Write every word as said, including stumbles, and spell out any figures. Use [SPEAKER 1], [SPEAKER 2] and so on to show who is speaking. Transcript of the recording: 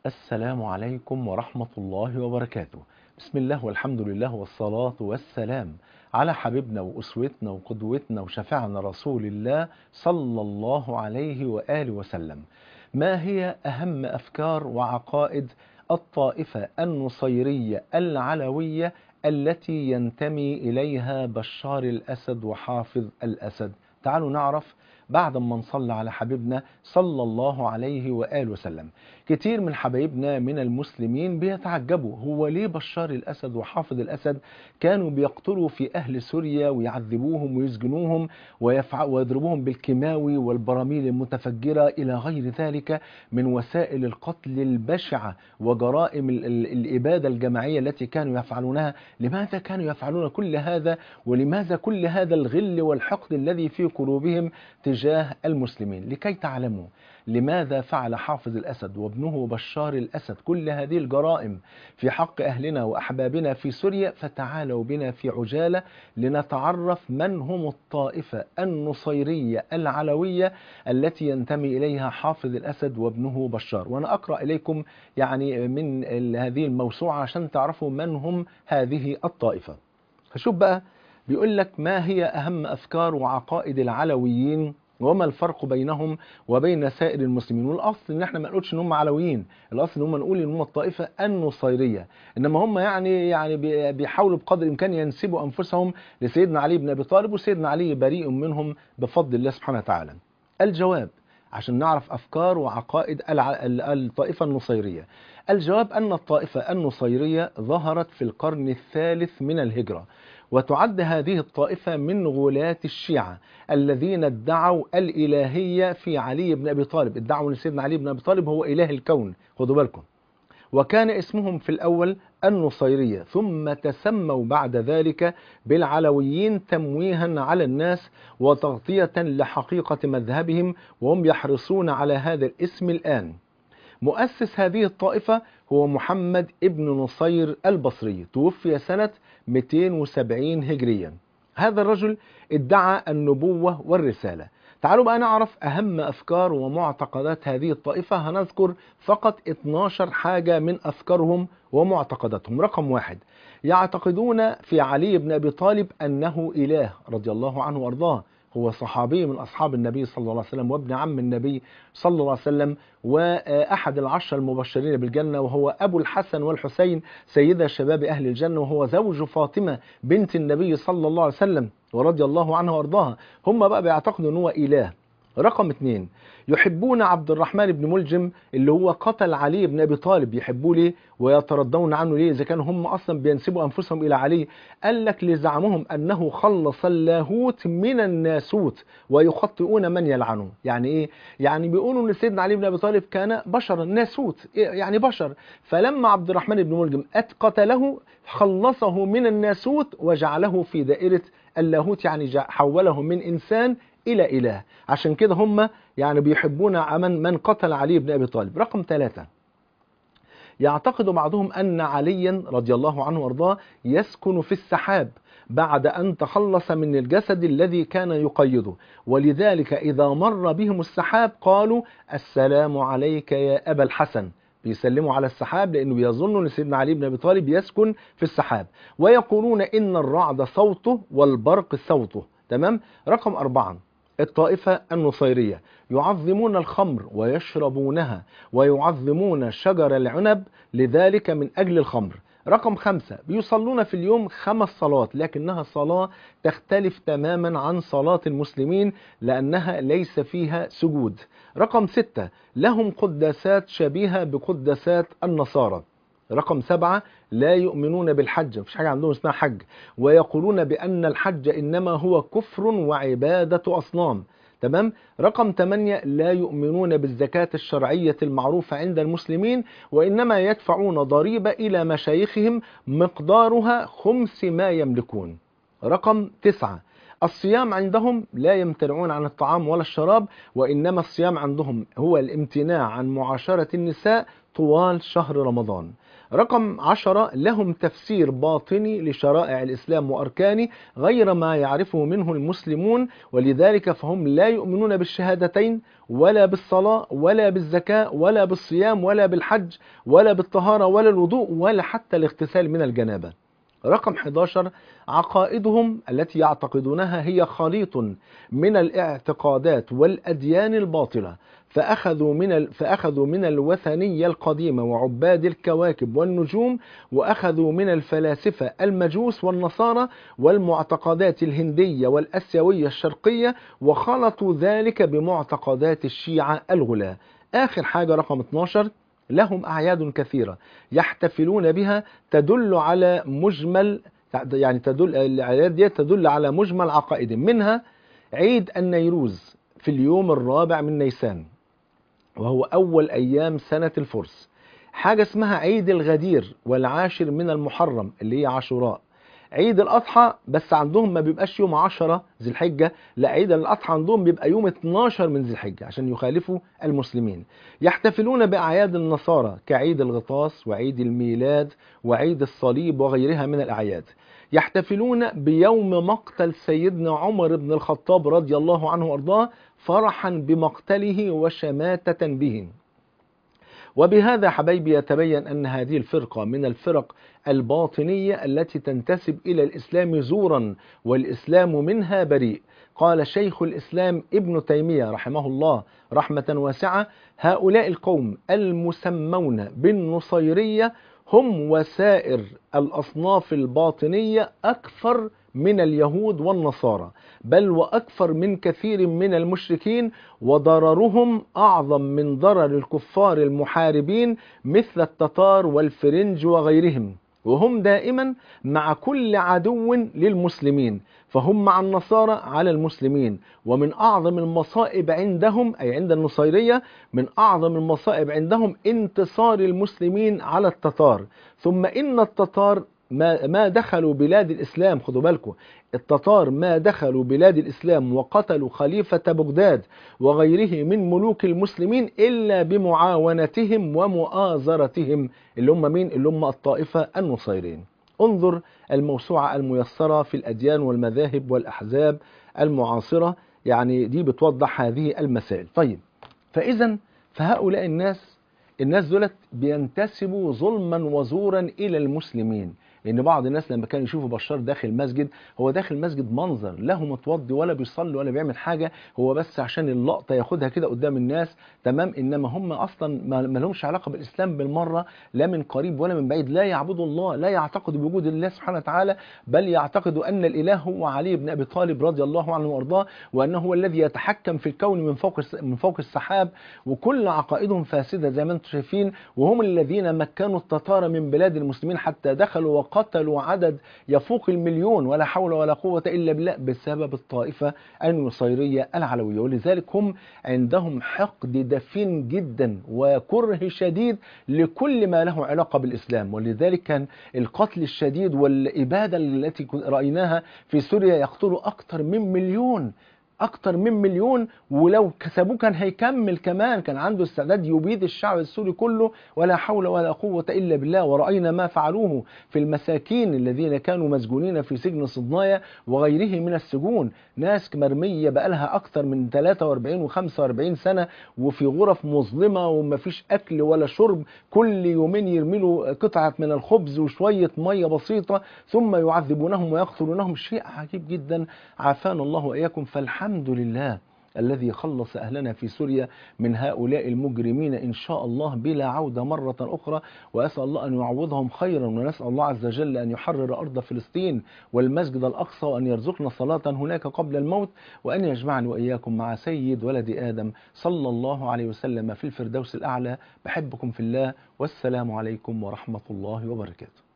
[SPEAKER 1] السلام عليكم ورحمة الله وبركاته. بسم الله والحمد لله والصلاة والسلام على حبيبنا وأسوتنا وقدوتنا وشفيعنا رسول الله صلى الله عليه وآله وسلم. ما هي أهم أفكار وعقائد الطائفة النصيرية العلوية التي ينتمي إليها بشار الأسد وحافظ الأسد؟ تعالوا نعرف بعد ما نصلي على حبيبنا صلى الله عليه وآله وسلم. كتير من حبايبنا من المسلمين بيتعجبوا هو ليه بشار الأسد وحافظ الأسد كانوا بيقتلوا في أهل سوريا ويعذبوهم ويسجنوهم ويفع... ويضربوهم بالكيماوي والبراميل المتفجرة إلى غير ذلك من وسائل القتل البشعة وجرائم ال... ال... الإبادة الجماعية التي كانوا يفعلونها. لماذا كانوا يفعلون كل هذا؟ ولماذا كل هذا الغل والحقد الذي في قلوبهم تجاه المسلمين؟ لكي تعلموا لماذا فعل حافظ الأسد وابنه بشار الأسد كل هذه الجرائم في حق أهلنا وأحبابنا في سوريا، فتعالوا بنا في عجالة لنتعرف من هم الطائفة النصيرية العلوية التي ينتمي إليها حافظ الأسد وابنه بشار. وأنا أقرأ إليكم يعني من هذه الموسوعة عشان تعرفوا من هم هذه الطائفة. فشوف بقى، بيقول لك ما هي أهم أفكار وعقائد العلويين وما الفرق بينهم وبين سائر المسلمين. والاصل ان احنا ما نقولش ان هم علويين، الاصل ان هم نقول ان هم الطائفه النصيريه، انما هم يعني يعني بيحاولوا بقدر الامكان ينسبوا انفسهم لسيدنا علي بن ابي طالب، وسيدنا علي بريء منهم بفضل الله سبحانه وتعالى. الجواب عشان نعرف افكار وعقائد الطائفه النصيريه. الجواب ان الطائفه النصيريه ظهرت في القرن الثالث من الهجره، وتعد هذه الطائفة من غلاة الشيعة الذين ادعوا الإلهية في علي بن أبي طالب، ادعوا أن سيدنا علي بن أبي طالب هو إله الكون، خدوا بالكم. وكان اسمهم في الأول النصيرية، ثم تسموا بعد ذلك بالعلويين تمويها على الناس وتغطية لحقيقة مذهبهم، وهم يحرصون على هذا الاسم الآن. مؤسس هذه الطائفة هو محمد ابن نصير البصري، توفي سنة مئتين وسبعين هجريا. هذا الرجل ادعى النبوة والرسالة. تعالوا بقى نعرف أهم أفكار ومعتقدات هذه الطائفة. هنذكر فقط اثناشر حاجة من أفكارهم ومعتقداتهم. رقم واحد، يعتقدون في علي بن أبي طالب أنه إله رضي الله عنه وأرضاه، هو صحابي من أصحاب النبي صلى الله عليه وسلم وابن عم النبي صلى الله عليه وسلم، وأحد العشر المبشرين بالجنة، وهو أبو الحسن والحسين سيدا شباب أهل الجنة، وهو زوج فاطمة بنت النبي صلى الله عليه وسلم ورضي الله عنها وارضاها. هم بقى بيعتقدوا أنه إله. رقم اثنين، يحبون عبد الرحمن بن ملجم اللي هو قتل علي بن أبي طالب. يحبوه ليه ويتردون عنه ليه إذا كانوا هم أصلا بينسبوا أنفسهم إلى علي؟ قال لك لزعمهم أنه خلص اللاهوت من الناسوت ويخطئون من يلعنه. يعني إيه؟ يعني بيقولوا أن سيدنا علي بن أبي طالب كان بشرا، ناسوت يعني بشر، فلما عبد الرحمن بن ملجم قتله خلصه من الناسوت وجعله في دائرة اللاهوت، يعني حوله من إنسان إلى إله. عشان كده هم يعني بيحبون من من قتل علي بن أبي طالب. رقم ثلاثة، يعتقد بعضهم أن عليا رضي الله عنه وارضاه يسكن في السحاب بعد أن تخلص من الجسد الذي كان يقيده، ولذلك إذا مر بهم السحاب قالوا السلام عليك يا أبا الحسن، بيسلموا على السحاب لأنه بيظنوا أن سيدنا علي بن أبي طالب يسكن في السحاب. ويقولون إن الرعد صوته والبرق صوته. تمام. رقم أربعة، الطائفة النصيرية يعظمون الخمر ويشربونها ويعظمون شجر العنب لذلك من أجل الخمر. رقم خمسة، بيصلون في اليوم خمس صلوات، لكنها صلاة تختلف تماما عن صلاة المسلمين لأنها ليس فيها سجود. رقم ستة، لهم قداسات شبيهة بقداسات النصارى. رقم سبعة، لا يؤمنون بالحج، مفيش حاجة عندهم اسمها حج، ويقولون بأن الحج إنما هو كفر وعبادة أصنام. تمام. رقم ثمانية، لا يؤمنون بالزكاة الشرعية المعروفة عند المسلمين، وإنما يدفعون ضريبة إلى مشايخهم مقدارها خمس ما يملكون. رقم تسعة، الصيام عندهم لا يمتنعون عن الطعام ولا الشراب، وإنما الصيام عندهم هو الامتناع عن معاشرة النساء طوال شهر رمضان. رقم عشرة، لهم تفسير باطني لشرائع الإسلام وأركانه غير ما يعرفه منه المسلمون، ولذلك فهم لا يؤمنون بالشهادتين ولا بالصلاة ولا بالزكاة ولا بالصيام ولا بالحج ولا بالطهارة ولا الوضوء ولا حتى الاغتسال من الجنابة. رقم حداشر، عقائدهم التي يعتقدونها هي خليط من الاعتقادات والأديان الباطلة، فأخذوا من ال... فأخذوا من الوثنية القديمة وعباد الكواكب والنجوم، وأخذوا من الفلاسفة المجوس والنصارى والمعتقدات الهندية والأسيوية الشرقية، وخلطوا ذلك بمعتقدات الشيعة الغلاة. آخر حاجة رقم اتناشر، لهم أعياد كثيرة يحتفلون بها تدل على مجمل، يعني تدل الأعياد دي تدل على مجمل عقائدهم، منها عيد النيروز في اليوم الرابع من نيسان وهو أول أيام سنة الفرس. حاجة اسمها عيد الغدير والعاشر من المحرم اللي هي عاشوراء. عيد الأضحى بس عندهم ما بيبقاش يوم عشرة ذي الحجة، لا، عيد الأضحى عندهم بيبقى يوم اتناشر من ذي الحجة عشان يخالفوا المسلمين. يحتفلون بأعياد النصارى كعيد الغطاس وعيد الميلاد وعيد الصليب وغيرها من الأعياد. يحتفلون بيوم مقتل سيدنا عمر بن الخطاب رضي الله عنه وارضاه فرحا بمقتله وشماتة به. وبهذا حبايبي يتبين أن هذه الفرقة من الفرق الباطنية التي تنتسب إلى الإسلام زورا والإسلام منها بريء. قال شيخ الإسلام ابن تيمية رحمه الله رحمة واسعة: هؤلاء القوم المسمون بالنصيرية هم وسائر الأصناف الباطنية أكثر من اليهود والنصارى، بل وأكثر من كثير من المشركين، وضررهم أعظم من ضرر الكفار المحاربين مثل التتار والفرنج وغيرهم، وهم دائما مع كل عدو للمسلمين، فهم مع النصارى على المسلمين. ومن أعظم المصائب عندهم أي عند النصيرية، من أعظم المصائب عندهم انتصار المسلمين على التتار. ثم إن التتار ما ما دخلوا بلاد الإسلام، خدوا بالكم، التتار ما دخلوا بلاد الإسلام وقتلوا خليفة بغداد وغيره من ملوك المسلمين إلا بمعاونتهم ومؤازرتهم، اللي هم مين؟ اللي هم الطائفة النصيرين. انظر الموسوعة الميسرة في الأديان والمذاهب والأحزاب المعاصرة، يعني دي بتوضح هذه المسائل. طيب، فإذا فهؤلاء الناس الناس دولت بينتسبوا ظلما وزورا إلى المسلمين، لأن بعض الناس لما كانوا يشوفوا بشار داخل مسجد، هو داخل مسجد منظر، لا هو متوضي ولا بيصلي ولا بيعمل حاجة، هو بس عشان اللقطة ياخدها كده قدام الناس، تمام. إنما هم أصلا ما لهمش علاقة بالإسلام بالمرة، لا من قريب ولا من بعيد، لا يعبدوا الله، لا يعتقدوا بوجود الله سبحانه وتعالى، بل يعتقدوا أن الإله هو علي بن أبي طالب رضي الله عنه وأرضاه، وأنه هو الذي يتحكم في الكون من فوق من فوق السحاب، وكل عقائدهم فاسدة زي ما أنتم شايفين. وهم الذين مكنوا التتار من بلاد المسلمين حتى دخلوا وقتلوا عدد يفوق المليون، ولا حول ولا قوة إلا بالله، بسبب الطائفة النصيرية العلوية. ولذلك هم عندهم حقد دفين جدا وكره شديد لكل ما له علاقة بالإسلام. ولذلك كان القتل الشديد والإبادة التي رأيناها في سوريا، يقتلوا أكثر من مليون أكتر من مليون، ولو كسبوه كان هيكمل كمان، كان عنده استعداد يبيد الشعب السوري كله، ولا حول ولا قوة إلا بالله. ورأينا ما فعلوه في المساكين الذين كانوا مسجونين في سجن صدنايا وغيره من السجون، ناس مرمية بقالها أكتر من ثلاثة وأربعين وخمسة وأربعين سنة وفي غرف مظلمة ومفيش أكل ولا شرب، كل يومين يرملوا قطعة من الخبز وشوية مية بسيطة ثم يعذبونهم ويقتلونهم. شيء عجيب جدا، عافانا الله وإياكم. فالحمد الحمد لله الذي خلص أهلنا في سوريا من هؤلاء المجرمين إن شاء الله بلا عودة مرة أخرى، وأسأل الله أن يعوضهم خيرا، ونسأل الله عز وجل أن يحرر أرض فلسطين والمسجد الأقصى، وأن يرزقنا صلاة هناك قبل الموت، وأن يجمعني وإياكم مع سيد ولد آدم صلى الله عليه وسلم في الفردوس الأعلى. بحبكم في الله، والسلام عليكم ورحمة الله وبركاته.